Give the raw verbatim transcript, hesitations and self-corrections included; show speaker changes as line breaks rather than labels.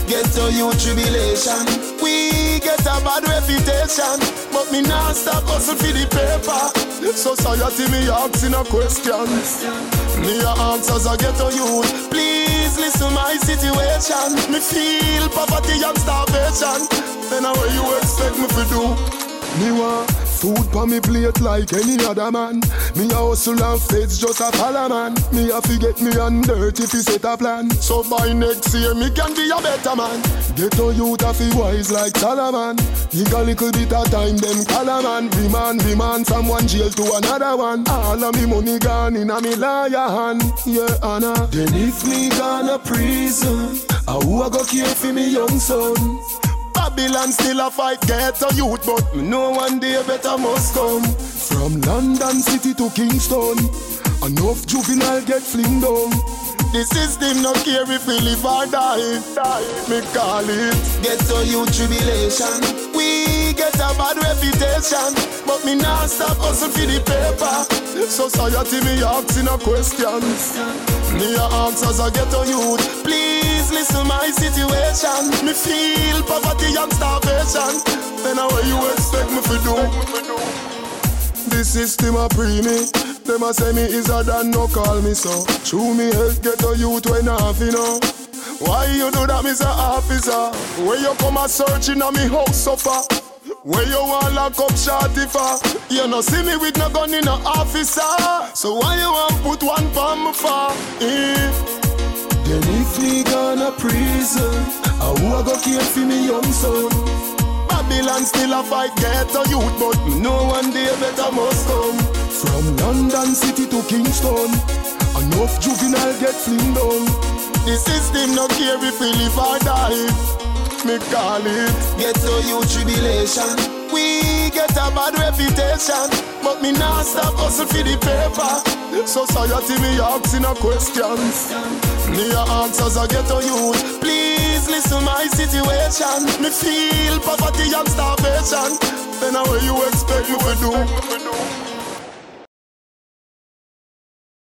Ghetto youth tribulation. We get a bad reputation, but me nah stop hustle for the paper. Society me asking a question. Me a ask as a ghetto youth, please listen my situation. Me feel poverty and starvation. Then how you expect me to do? Me want food pa me plate like any other man. Me a hustle and faith just a follow man. Me a forget me and dirt if he set a plan. So by next year me can be a better man. Ghetto youth a fi wise like Solomon. Take a little bit of time them call a man. Be man, be man from one jail to another one. All of me money gone in a me lawyer hand. Yeah, Anna. Then if me gone a prison, a who a go care for me young son? Babylon still a fight ghetto youth, but me know one day better must come. From London City to Kingston, enough juvenile get fling down. The system no care if we live or die. Me call it ghetto youth tribulation. We get a bad reputation, but me nah stop hustle for the paper. Society me asking a question. Me a ask as a ghetto youth, please listen my situation. Me feel poverty and starvation. Then how you expect me to do? The system a pre me. Them a say me is a dan, no call me so. True me help ghetto youth when half you know. Why you do that, Mister Officer? Where you come a searching on me house suffer? Where you want lock up shorty for? You no see me with no gun in no officer. So why you want put one palm me for? Eh? Then if me gonna prison, I who a go care for me young son? Babylon still a fight ghetto youth, but me know one day better must come. From London City to Kingston, enough juvenile get fling down. The system no care if we live or die. Me call it ghetto youth tribulation. We get a bad reputation, but me nah stop hustle for the paper. Society me asking a question. Me a ask as a ghetto youth, please listen my situation. Me feel poverty and starvation. Then how you expect me to do?